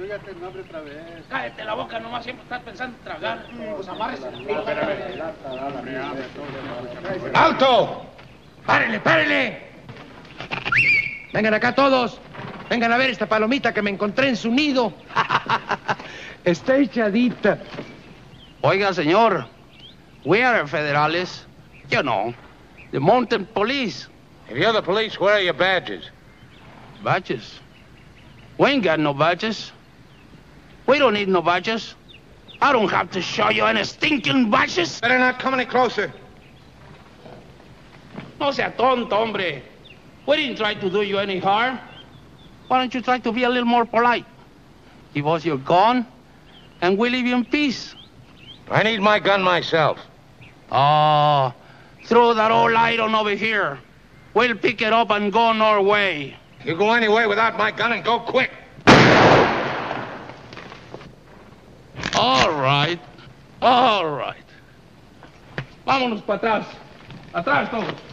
Yo ya tengo hambre otra vez. Cállate la boca, nomás siempre estás pensando en tragar. Pues amárrese. ¡Alto! ¡Párele, párele! Vengan acá todos. Vengan a ver esta palomita que me encontré en su nido. Está echadita. Oiga, señor, we are federales, you know, the mountain police. If you're the police, where are your badges? Badges? We ain't got no badges. We don't need no badges. I don't have to show you any stinking badges. Better not come any closer. No sea tonto, hombre. We didn't try to do you any harm. Why don't you try to be a little more polite? Give us your gun, and we'll leave you in peace. I need my gun myself. Oh, throw that old iron over here. We'll pick it up and go on our way. You go anywhere without my gun and go quick. All right. All right. Vámonos para atrás. Atrás todos.